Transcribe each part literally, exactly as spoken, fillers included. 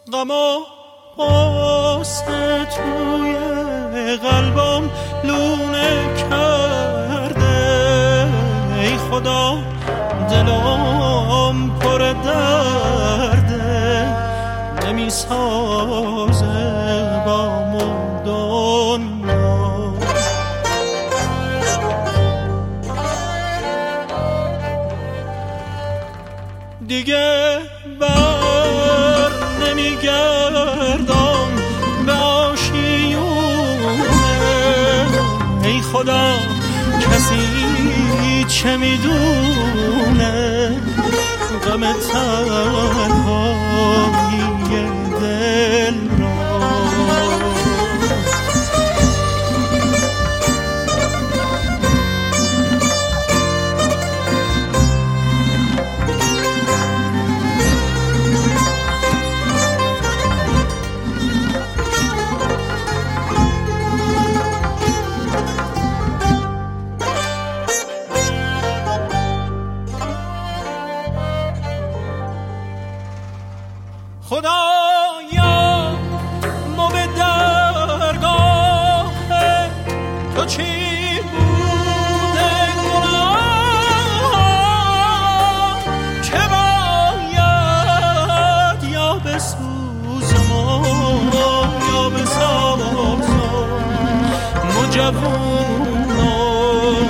غم و غصه توی قلبم لونه کرده، ای خدا دلم پر درده، نمی سازه با دنیا. دیگه بر نمیگردم به آشیونه، ای خدا کسی چه میدونه غم تنهایی دل را. خدایا ما به درگاه تو چی بوده گناه، چه باید یا بسوزم یا بسازم مجوونم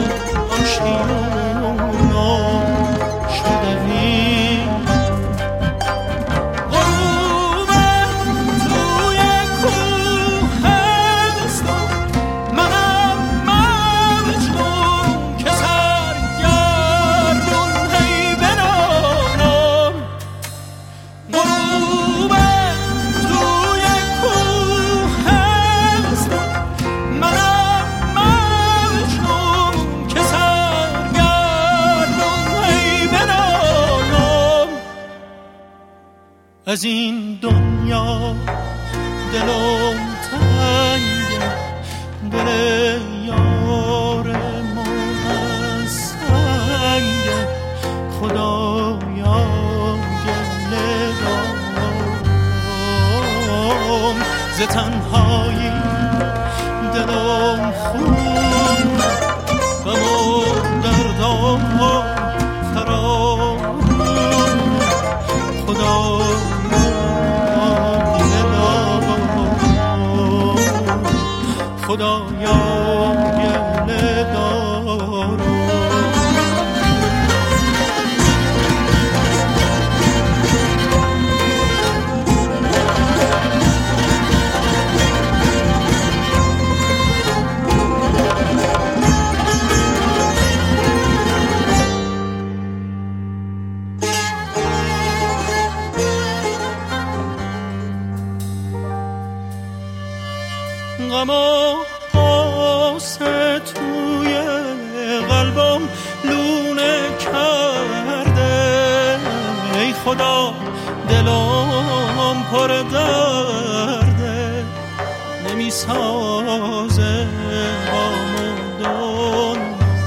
آشیونم شده وی. از این دنیا دلم تنگه، دل یار من سنگه، خدایا گله دارم ز تنهایی دلم خون، غم و دردم فرامون، خدا خدایا گله دارم. غم و غصه توی قلبم لونه کرده، ای خدا دلم پر درده، نمی سازه آمدن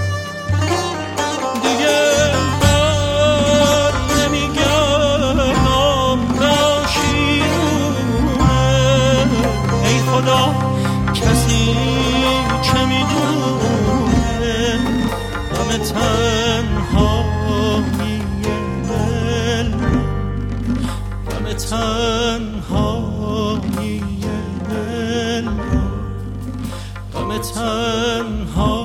دیگه بر نمیگردم داشیونه، ای خدا کسی چه میدونه غم تنهایی دل، غم تنهایی دل، غم تنهایی